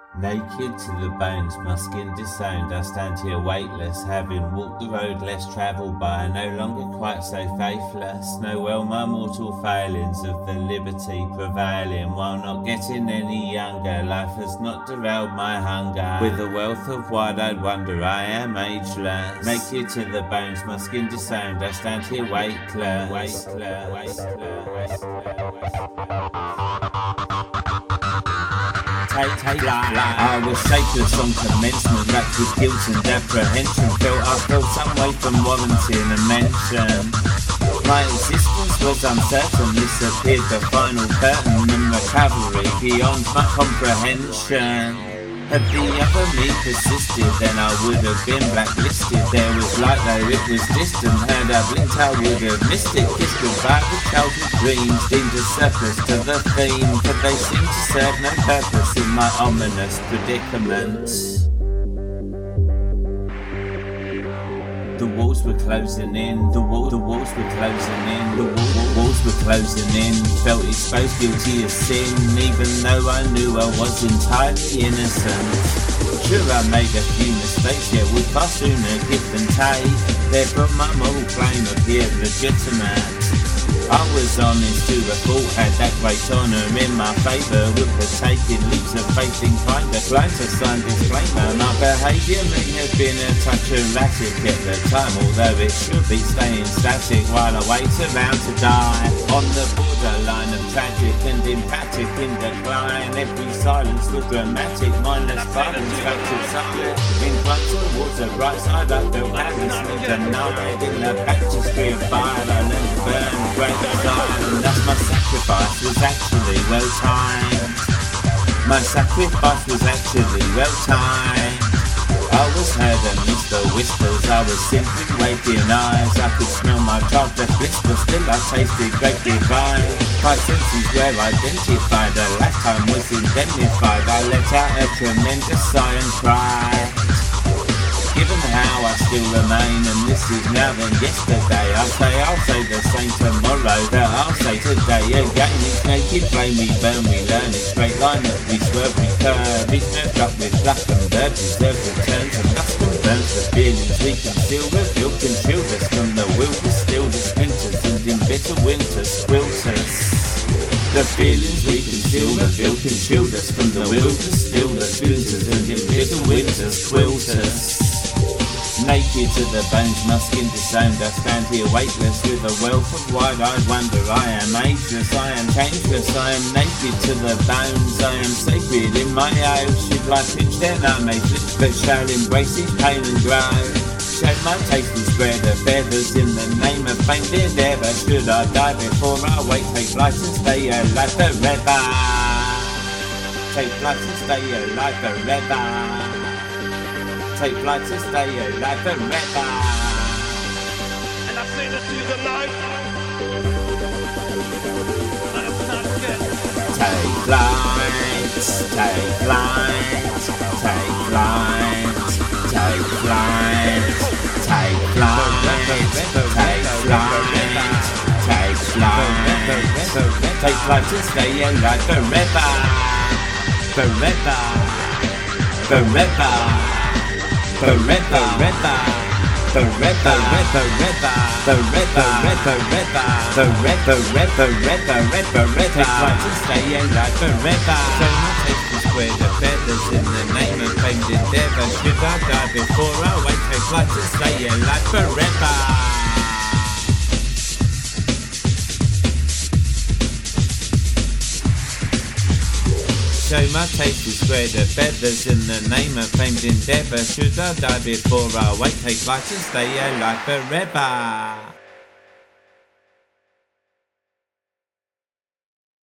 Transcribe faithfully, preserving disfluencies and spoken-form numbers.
Naked to the bones, my skin disowned, I stand here weightless, having walked the road less travelled by, no longer quite so faithless. Know well my mortal failings of the liberty prevailing, while not getting any younger, life has not derailed my hunger. With a wealth of wide-eyed wonder, I am ageless. Naked to the bones, my skin disowned, I stand here weightless. Weightless, weightless, weightless. Take, take, lie, lie. I was shapeless on commencement, wrapped with guilt and apprehension. Felt I felt some way from warranting a mention. My existence was uncertain, this appeared the final curtain and recovery beyond my comprehension. Had the other me persisted, then I would have been blacklisted. There was light though it was distant, had I blinked I would have missed it. Kissed goodbye with childhood dreams, deemed a surplus to the theme, but they seemed to serve no purpose in my ominous predicament. The walls were closing in, the, wall, the walls were closing in, the wall, walls were closing in. Felt exposed, guilty of sin, even though I knew I was entirely innocent. Sure, I made a few mistakes, yet would far sooner give than take. Therefore my moral claim appeared legitimate. I was honest to a fault, had that great honour in my favour, would partake in leaps of faith in kind of blind to sign disclaimer. My behaviour may have been a touch erratic at the time, although it should be staying static while I wait around to die. On the borderline of tragic and emphatic in decline, every silence was dramatic, mindless violence felt inside. Inclined towards the right side, I felt hopelessly denied. In the baptistry of fire, I learned to burn great desire, and thus my sacrifice was actually well timed. My sacrifice was actually well timed. I was heard amidst the whispers, I was simply waiting eyes. I could smell my childbirth bliss, but still I tasted great divine. My senses were identified, a lifetime was indemnified. I let out a tremendous sigh and cried. Given how I still remain, and this is now than yesterday, I say I'll say the same tomorrow that I'll say today again. Each naked flame we burn, we learn, it's straight line that we swerve, we curve. Each nerve up with luck and verb deserves returns and lust and burns. The feelings we conceal, reveal, can shield us from the will distill the splinters, and in bitter winter squilt us. The feelings we conceal, reveal, can shield us from the will distill the splinters, and in bitter winter squilt us. Naked to the bones, my skin disowned, I stand here weightless with a wealth of wide-eyed wonder. I am ageless, I am changeless, I am naked to the bones. I am sacred in my oath, should life pitch then I may flinch, but shall embrace each pain and grow. Show my taste and spread the feathers in the name of famed endeavour. Should I die before I wake, take flight and stay alive forever. Take flight and stay alive forever. Take flight to stay alive forever. And I say this through the night. And it's not good. Take flight, take flight, take flight, take flight, take flight, take flight, take flight, take flight to stay alive forever, forever, forever. Forever, forever, forever, forever, forever, forever, forever, forever, forever. Take flight to stay alive forever. So my taste is square the feathers in the name of famed endeavour. Should I die before I wake, take flight to stay alive forever. Show my taste is square the feathers in the name of famed endeavour. Should I die before I wake, take flight and stay alive forever.